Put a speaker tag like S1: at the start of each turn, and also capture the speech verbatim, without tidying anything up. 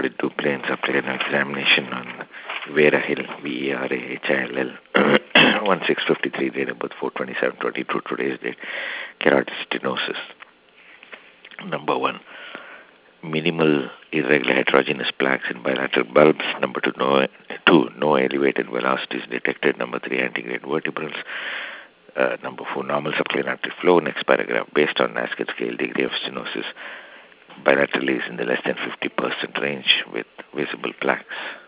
S1: recorded two planes after an examination on Vera Hill, V E R A H I L L, one six fifty-three, date of birth four twenty-seven twenty-two, today's date, carotid stenosis. Number one, minimal irregular heterogeneous plaques in bilateral bulbs. Number two, no, two, no elevated velocities detected. Number three, antegrade vertebrals. Uh, number four, normal subclinic artery flow. Next paragraph, based on Nasket scale, degree of stenosis bilaterally is in the less than fifty percent range with visible plaques.